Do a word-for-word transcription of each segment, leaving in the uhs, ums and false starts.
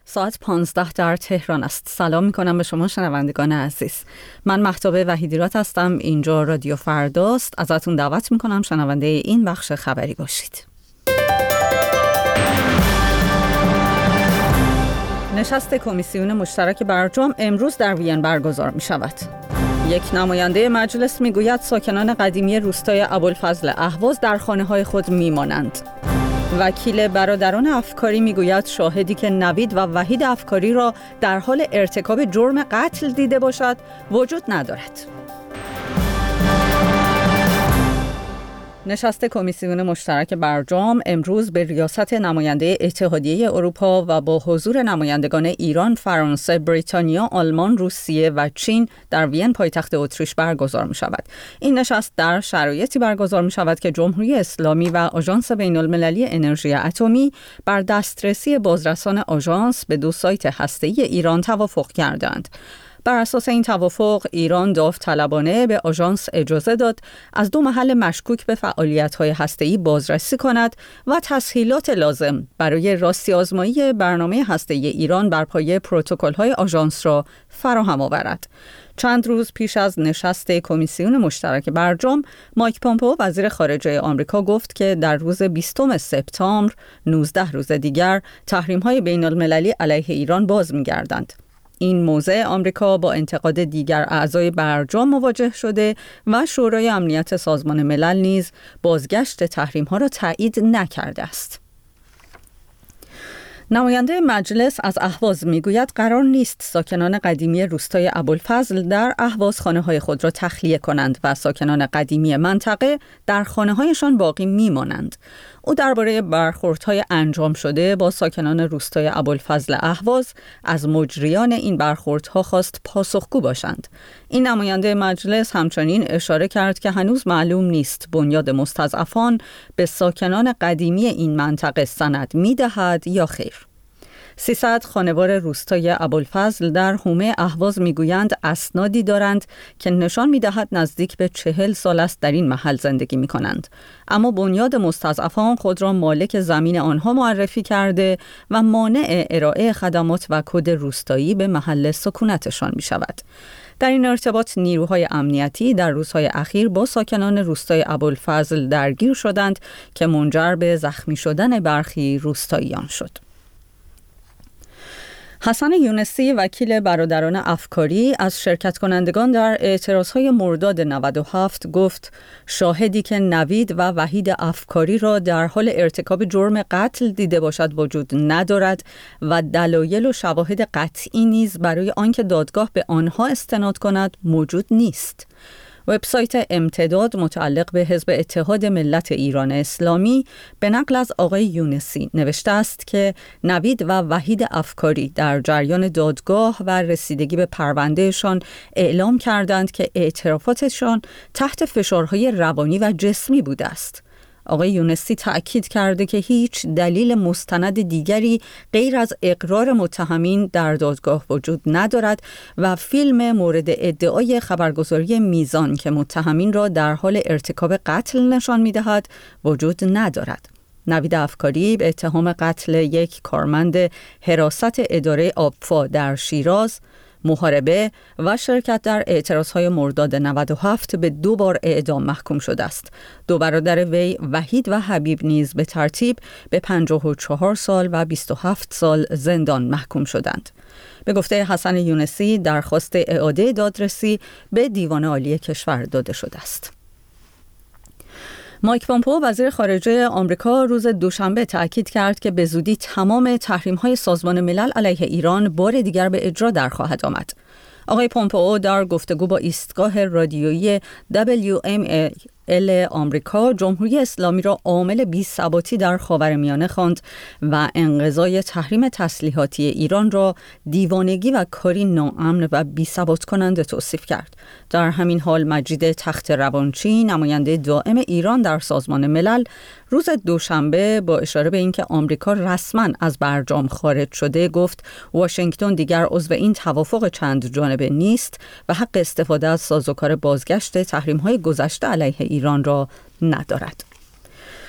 ساعت پانزده در تهران است. سلام میکنم به شما شنوندگان عزیز. من مهتاب وحیدیرات هستم. اینجا رادیو فرداست. ازتون دعوت میکنم شنونده این بخش خبری باشید. نشست کمیسیون مشترک برجام امروز در وین برگزار می شود. یک نماینده مجلس می گوید ساکنان قدیمی روستای ابوالفضل اهواز در خانه‌های خود می مانند. وکیل برادران افکاری می گوید شاهدی که نوید و وحید افکاری را در حال ارتکاب جرم قتل دیده باشد وجود ندارد. نشست کمیسیون مشترک برجام امروز به ریاست نماینده اتحادیه اروپا و با حضور نمایندگان ایران، فرانسه، بریتانیا، آلمان، روسیه و چین در وین پایتخت اتریش برگزار می شود. این نشست در شرایطی برگزار می شود که جمهوری اسلامی و آژانس بین المللی انرژی اتمی بر دسترسی بازرسان آژانس به دو سایت هسته‌ای ایران توافق کردند. بر اساس این توافق ایران داوطلبانه به آژانس اجازه داد از دو محل مشکوک به فعالیت‌های هسته‌ای بازرسی کند و تسهیلات لازم برای راستی آزمایی برنامه هسته‌ای ایران بر پایه پروتکل‌های آژانس را فراهم آورد. چند روز پیش از نشست کمیسیون مشترک برجام، مایک پومپئو وزیر خارجه آمریکا گفت که در روز بیستم سپتامبر، نوزده روز دیگر، تحریم‌های بین‌المللی علیه ایران باز می‌گردند. این موضع آمریکا با انتقاد دیگر اعضای برجام مواجه شده و شورای امنیت سازمان ملل نیز بازگشت تحریم‌ها را تایید نکرده است. نماینده مجلس از اهواز میگوید قرار نیست ساکنان قدیمی روستای ابوالفضل در اهواز خانه‌های خود را تخلیه کنند و ساکنان قدیمی منطقه در خانه‌هایشان باقی میمانند. او درباره برخوردهای انجام شده با ساکنان روستای ابوالفضل اهواز از مجریان این برخوردها خواست پاسخگو باشند. این نماینده مجلس همچنین اشاره کرد که هنوز معلوم نیست بنیاد مستضعفان به ساکنان قدیمی این منطقه سند می‌دهد یا خیر. سیصد خانوار روستای ابوالفضل در حومه اهواز میگویند اسنادی دارند که نشان میدهد نزدیک به چهل سال است در این محل زندگی می کنند. اما بنیاد مستضعفان خود را مالک زمین آنها معرفی کرده و مانع ارائه خدمات و کد روستایی به محل سکونتشان می شود. در این ارتباط نیروهای امنیتی در روزهای اخیر با ساکنان روستای ابوالفضل درگیر شدند که منجر به زخمی شدن برخی روستاییان شد. حسن یونسی وکیل برادران افکاری از شرکت کنندگان در اعتراضهای مرداد نود و هفت گفت شاهدی که نوید و وحید افکاری را در حال ارتکاب جرم قتل دیده باشد وجود ندارد و دلایل و شواهد قطعی نیز برای آنکه دادگاه به آنها استناد کند موجود نیست. وبسایت امتداد متعلق به حزب اتحاد ملت ایران اسلامی به نقل از آقای یونسی نوشته است که نوید و وحید افکاری در جریان دادگاه و رسیدگی به پروندهشان اعلام کردند که اعترافاتشان تحت فشارهای روانی و جسمی بوده است. آقای یونسی تأکید کرده که هیچ دلیل مستند دیگری غیر از اقرار متهمین در دادگاه وجود ندارد و فیلم مورد ادعای خبرگزاری میزان که متهمین را در حال ارتکاب قتل نشان می‌دهد وجود ندارد. نوید افکاری به اتهام قتل یک کارمند حراست اداره آبفا در شیراز، محاربه و شرکت در اعتراضهای مرداد نود و هفت به دو بار اعدام محکوم شده است. دو برادر وی وحید و حبیب نیز به ترتیب به پنجاه و چهار سال و بیست و هفت سال زندان محکوم شدند. به گفته حسن یونسی درخواست اعاده دادرسی به دیوان عالی کشور داده شده است. مایک پومپئو وزیر خارجه آمریکا روز دوشنبه تأکید کرد که به زودی تمام تحریم‌های سازمان ملل علیه ایران بار دیگر به اجرا در خواهد آمد. آقای پومپئو در گفتگو با ایستگاه رادیویی دبلیو ام ال آمریکا جمهوری اسلامی را عامل بی‌ثباتی در خاورمیانه خواند و انقضای تحریم تسلیحاتی ایران را دیوانگی و کاری ناامن و بی‌ثبات کننده توصیف کرد. در همین حال مجید تخت روانچی نماینده دائم ایران در سازمان ملل روز دوشنبه با اشاره به اینکه آمریکا رسما از برجام خارج شده گفت واشنگتن دیگر عضو این توافق چند جانبه نیست و حق استفاده از سازوکار بازگشت تحریم‌های گذشته علیه ایران را ندارد.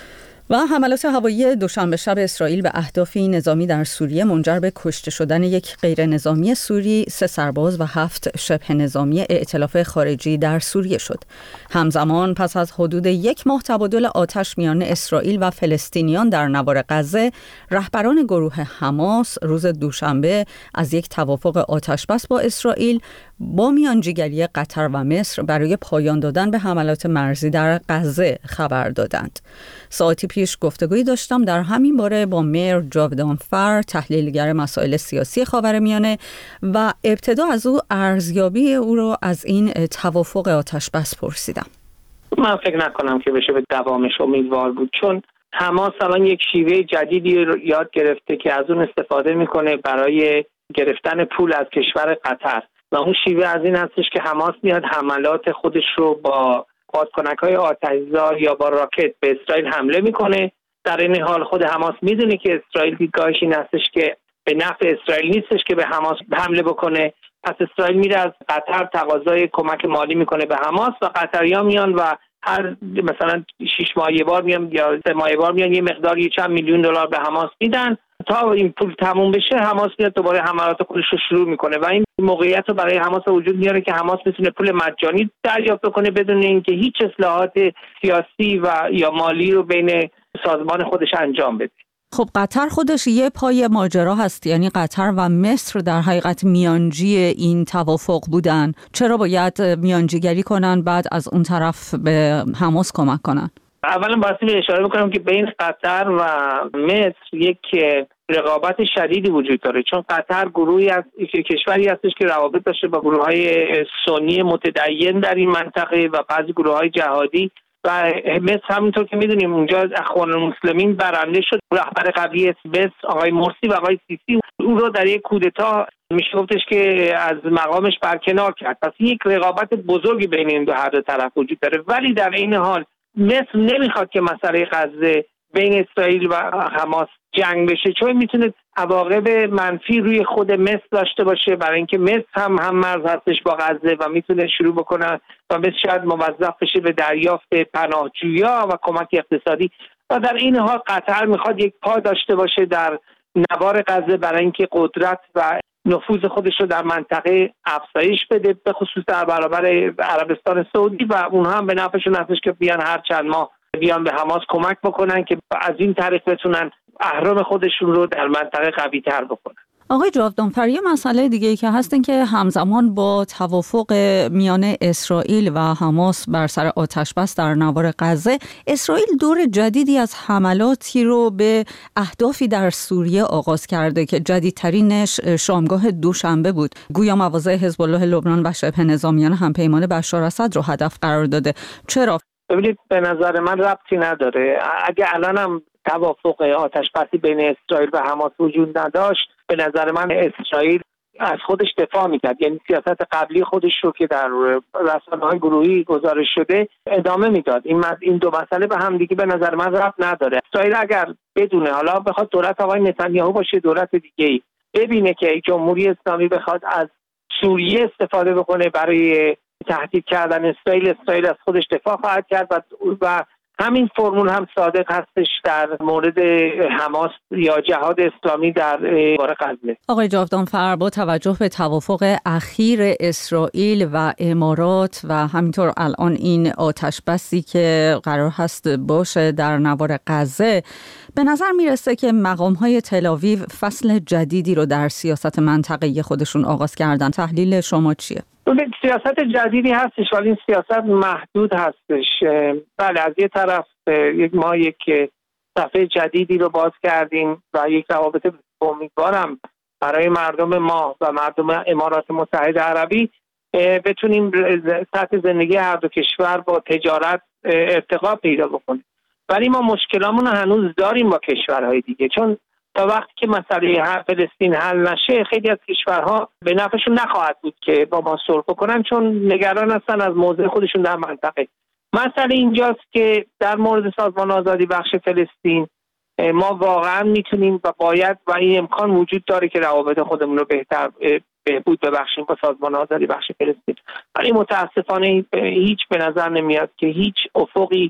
و حملات هوایی دوشنبه شب اسرائیل به اهدافی نظامی در سوریه منجر به کشته شدن یک غیر نظامی سوری، سه سرباز و هفت شبه نظامی ائتلاف خارجی در سوریه شد. همزمان پس از حدود یک ماه تبادل آتش میان اسرائیل و فلسطینیان در نوار غزه، رهبران گروه حماس روز دوشنبه از یک توافق آتش بس با اسرائیل با میانجیگری قطر و مصر برای پایان دادن به حملات مرزی در غزه خبر دادند. ساعتی پیش گفتگویی داشتم در همین باره با میر جاودان فر، تحلیلگر مسائل سیاسی خاورمیانه، و ابتدا از او ارزیابی او را از این توافق آتش بس پرسیدم. من فکر نکنم که بشه به دوامش امیدوار بود، چون حماس الان یک شیوه جدیدی رو یاد گرفته که از اون استفاده میکنه برای گرفتن پول از کشور قطر، و اون شیوه از این هستش که حماس میاد حملات خودش رو با بادکنک‌های آتش‌زا یا با راکت به اسرائیل حمله میکنه. در این حال خود حماس میدونه که اسرائیل دیدگاهش این هستش که به نفع اسرائیل نیستش که به حماس حمله بکنه، پس اسرائیل میره از قطر تقاضای کمک مالی میکنه به حماس و قطری‌ها میان و هر مثلا شش ماه یه بار میان یا سه ماه یه بار میان یه مقداری چند میلیون دلار به حماس میدن تا این پول تموم بشه. حماس میاد دوباره حملات خودش رو شروع میکنه و این موقعیت رو برای حماس وجود میاره که حماس میتونه پول مجانی دریافت کنه بدون اینکه هیچ اصلاحات سیاسی و یا مالی رو بین سازمان خودش انجام بده. خب قطر خودش یه پای ماجرا هست، یعنی قطر و مصر در حقیقت میانجی این توافق بودن. چرا باید میانجیگری کنن بعد از اون طرف به حماس کمک کنن؟ اولا باید اشاره بکنم که بین قطر و مصر یک رقابت شدیدی وجود داره، چون قطر گروهی از کشوری هستش که روابط داشته با گروه‌های سنی متدین در این منطقه و بعضی گروه‌های جهادی، و مصر همینطور که میدونیم اونجا اخوان المسلمین برنده شد. رهبر قبلی مصر آقای مرسی و آقای سیسی او رو در یک کودتا میشه گفتش که از مقامش برکنار کرد. پس یک رقابت بزرگی بین این دو هر دو طرف وجود داره، ولی در این حال مصر نمیخواد که مسئله غزه بین اسرائیل و حماس جنگ بشه، چون میتونه عواقب منفی روی خود مصر داشته باشه، برای اینکه مصر هم هم مرز هستش با غزه و میتونه شروع بکنه و مصر شاید موظف بشه به دریافت پناهجویا و کمک اقتصادی، و در این حال قطر میخواد یک پا داشته باشه در نوار غزه برای اینکه قدرت و نفوذ خودش رو در منطقه افزایش بده، به خصوص در برابر عربستان سعودی، و اونها هم به نفعشون هستش که بیان هر چند ماه بیان به حماس کمک بکنن که از این طریق بتونن اهرم خودشون رو در منطقه قوی تر بکنن. آقای جاودانفر، یه مسئله دیگه ای که هست این که همزمان با توافق میان اسرائیل و حماس بر سر آتش بس در نوار غزه، اسرائیل دور جدیدی از حملاتی رو به اهدافی در سوریه آغاز کرده که جدیدترینش شامگاه دوشنبه بود. گویا مواضع حزب الله لبنان و شبه نظامیان همپیمان بشار اسد رو هدف قرار داده. چرا؟ ببینید، به نظر من ربطی نداره. اگه الانم توافق آتش بسی بین اسرائیل و حماس وجود نداشت، به نظر من اسرائیل از خودش دفاع میکرد، یعنی سیاست قبلی خودش رو که در رسانه‌های گروهی گزارش شده ادامه میداد. این این دو مسئله به هم دیگه به نظر من ربط نداره. اسرائیل اگر بدونه، حالا بخواد دولت آقای نتانیاهو باشه دولت دیگه‌ای، ببینه که جمهوری اسلامی بخواد از سوریه استفاده بکنه برای تهدید کردن اسرائیل، اسرائیل از خودش دفاع خواهد کرد و, و همین فرمول هم صادق هستش در مورد حماس یا جهاد اسلامی در باره غزه. آقای جاودانفر، با توجه به توافق اخیر اسرائیل و امارات و همینطور الان این آتش بسی که قرار هست باشه در نوار غزه، به نظر میرسه که مقام‌های تل‌آویو فصل جدیدی رو در سیاست منطقه‌ای خودشون آغاز کردن. تحلیل شما چیه؟ سیاست جدیدی هستش ولی این سیاست محدود هستش. بله، از یه طرف یک ما یک صفحه جدیدی رو باز کردیم و یک روابط امیدوارم برای مردم ما و مردم امارات متحده عربی بتونیم سطح زندگی هر دو کشور با تجارت ارتقا پیدا بکنه. ولی ما مشکلامون هنوز داریم با کشورهای دیگه، چون تا وقتی که مسئله فلسطین حل نشه خیلی از کشورها به نفعشون نخواهد بود که با ما صلح بکنن، چون نگران هستن از موضع خودشون در منطقه. مسئله اینجاست که در مورد سازمان آزادی بخش فلسطین ما واقعا میتونیم و باید و این امکان وجود داره که روابط خودمون رو بهتر بهبود ببخشیم با سازمان آزادی بخش فلسطین، ولی متاسفانه هیچ به نظر نمیاد که هیچ افقی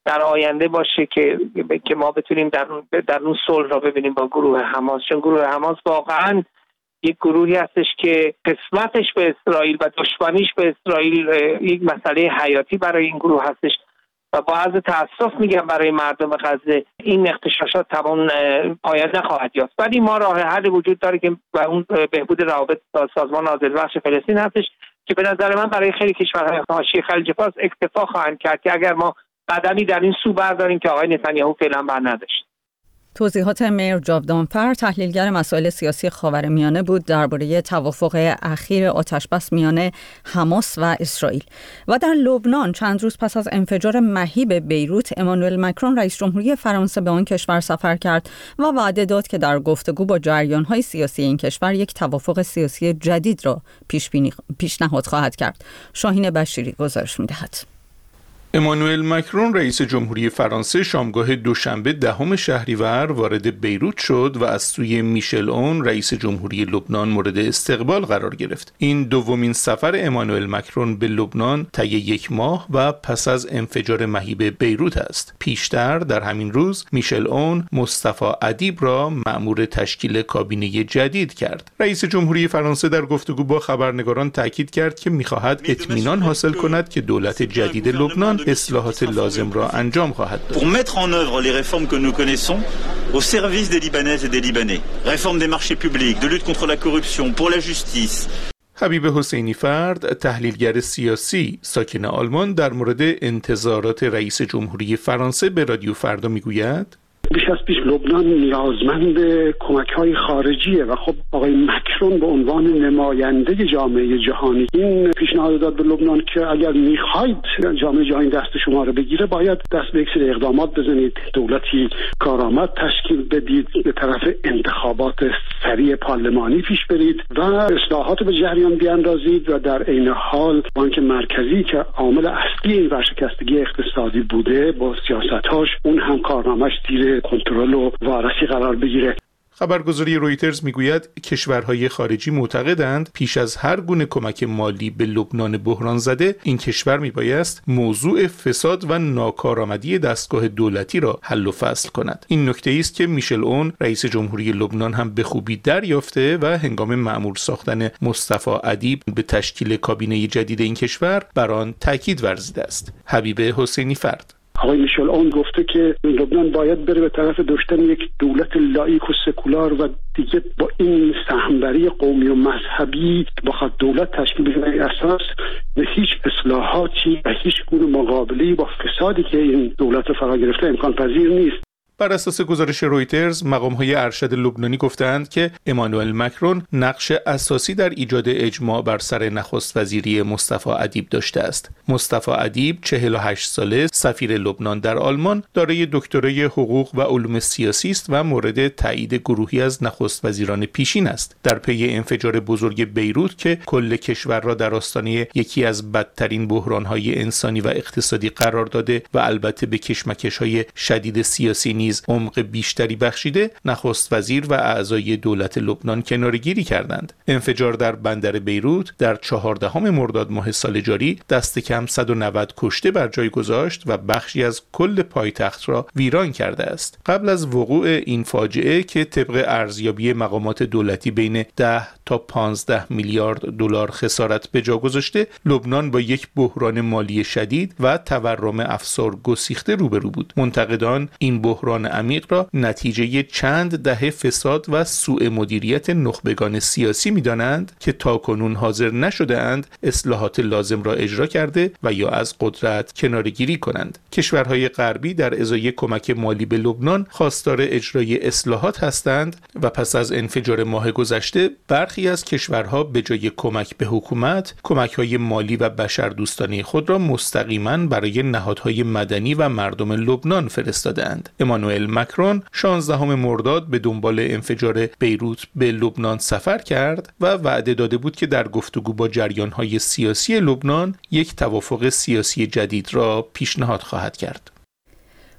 در آینده باشه که که ما بتونیم در در اون صلح را ببینیم با گروه حماس، چون گروه حماس واقعا یک گروهی هستش که قسمتش به اسرائیل و دشمنیش به اسرائیل یک مسئله حیاتی برای این گروه هستش و با عرض تأسف میگم برای مردم غزه این اغتشاشات تمام پایان نخواهد یافت. ولی ما راه حل وجود داره که و اون بهبود روابط با سازمان آذربخش فلسطین هستش که به نظر من برای خیلی کشورهای حاشیه خلیج فارس اکتفا خواهند کرد که اگر ما قدمی در این سو برداریم که آقای نتانیاهو فعلا بر نداشت. توضیحات میر جاودانفر، تحلیلگر مسائل سیاسی خاورمیانه بود درباره توافق اخیر آتشبس میان حماس و اسرائیل. و در لبنان چند روز پس از انفجار مهیب بیروت، امانوئل مکرون رئیس جمهوری فرانسه به آن کشور سفر کرد و وعده داد که در گفتگو با جریان‌های سیاسی این کشور یک توافق سیاسی جدید را پیش بینی پیشنهاد خواهد کرد. شاهین بشیری گزارش می‌دهد. امانوئل مکرون رئیس جمهوری فرانسه شامگاه دوشنبه دهم شهریور وارد بیروت شد و از سوی میشل اون رئیس جمهوری لبنان مورد استقبال قرار گرفت. این دومین سفر امانوئل مکرون به لبنان طی یک ماه و پس از انفجار مهیب بیروت است. پیشتر در همین روز میشل اون مصطفی ادیب را مأمور تشکیل کابینه جدید کرد. رئیس جمهوری فرانسه در گفتگو با خبرنگاران تاکید کرد که می‌خواهد اطمینان حاصل کند که دولت جدید لبنان اصلاحات لازم را انجام خواهد داد. Pour mettre en œuvre les réformes que nous connaissons au service des Libanaises et des Libanais. Réforme des marchés publics, de lutte contre la corruption, pour la justice. حبیب حسینی فرد، تحلیلگر سیاسی ساکن آلمان، در مورد انتظارات رئیس جمهوری فرانسه به رادیو فردا میگوید: بیش از پیش لبنان نیازمند کمک‌های خارجیه و خب آقای مکرون به عنوان نماینده جامعه جهانی این پیشنهاد داد به لبنان که اگر می‌خواید جامعه جهانی دست شما رو بگیره باید دست به یک سری اقدامات بزنید، دولتی کارآمد تشکیل بدید، به طرف انتخابات سریع پارلمانی پیش برید و اصلاحات به جریان بیاندازید و در عین حال بانک مرکزی که عامل اصلی این ورشکستگی اقتصادی بوده با سیاست‌هاش اون هم کارنامه‌اش زیر کنترل و وارسی قرار بگیره. خبرگزاری رویترز میگوید کشورهای خارجی معتقدند پیش از هر گونه کمک مالی به لبنان بحران زده این کشور میبایست موضوع فساد و ناکارآمدی دستگاه دولتی را حل و فصل کند. این نکته است که میشل اون رئیس جمهوری لبنان هم به خوبی دریافته و هنگام مأمور ساختن مصطفی ادیب به تشکیل کابینه جدید این کشور بر آن تاکید ورزیده است. حبیب حسینی فرد. آقای میشل اون گفته که لبنان باید بره به طرف داشتن یک دولت لایق و سکولار و دیگه با این سهمبری قومی و مذهبی بخواد دولت تشکیل بده اساس به هیچ اصلاحاتی و هیچ گونه مقابله با فسادی که این دولت فرا گرفته امکان پذیر نیست. بر اساس گزارش رویترز، مقام‌های ارشد لبنانی گفتند که امانوئل مکرون نقش اساسی در ایجاد اجماع بر سر نخست وزیری مصطفی ادیب داشته است. مصطفی ادیب چهل و هشت ساله، سفیر لبنان در آلمان، دارای دکترای حقوق و علوم سیاسی است و مورد تایید گروهی از نخست وزیران پیشین است. در پی انفجار بزرگ بیروت که کل کشور را در آستانه یکی از بدترین بحران‌های انسانی و اقتصادی قرار داده و البته به کشمکش‌های شدید سیاسی نیز عمق بیشتری بخشیده، نخست وزیر و اعضای دولت لبنان کناره‌گیری کردند. انفجار در بندر بیروت در چهاردهم مرداد ماه سال جاری دست کم صد و نود کشته بر جای گذاشت و بخشی از کل پایتخت را ویران کرده است. قبل از وقوع این فاجعه که طبق ارزیابی مقامات دولتی بین ده تا پانزده میلیارد دلار خسارت به جا گذاشته، لبنان با یک بحران مالی شدید و تورم افسار گسیخته روبرو بود. منتقدان این بحران عمیق را نتیجه چند دهه فساد و سوء مدیریت نخبگان سیاسی می‌دانند که تاکنون حاضر نشده‌اند اصلاحات لازم را اجرا کرده و یا از قدرت کناره‌گیری کنند. کشورهای غربی در ازای کمک مالی به لبنان خواستار اجرای اصلاحات هستند و پس از انفجار ماه گذشته برخی از کشورها به جای کمک به حکومت، کمک‌های مالی و بشردوستانه خود را مستقیما برای نهادهای مدنی و مردم لبنان فرستادند. امانوئل مکرون شانزدهم مرداد به دنبال انفجار بیروت به لبنان سفر کرد و وعده داده بود که در گفتگو با جریان‌های سیاسی لبنان یک توافق سیاسی جدید را پیشنهاد خواهد کرد.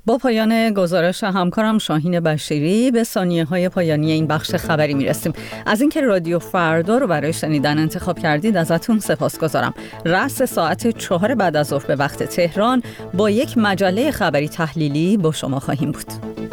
با پایان گزارش همکارم شاهین بشیری به ثانیه های پایانی این بخش خبری میرسیم. از اینکه رادیو فردا رو برای شنیدن انتخاب کردید ازتون سپاسگزارم. رأس ساعت چهار بعد از ظهر به وقت تهران با یک مجله خبری تحلیلی با شما خواهیم بود.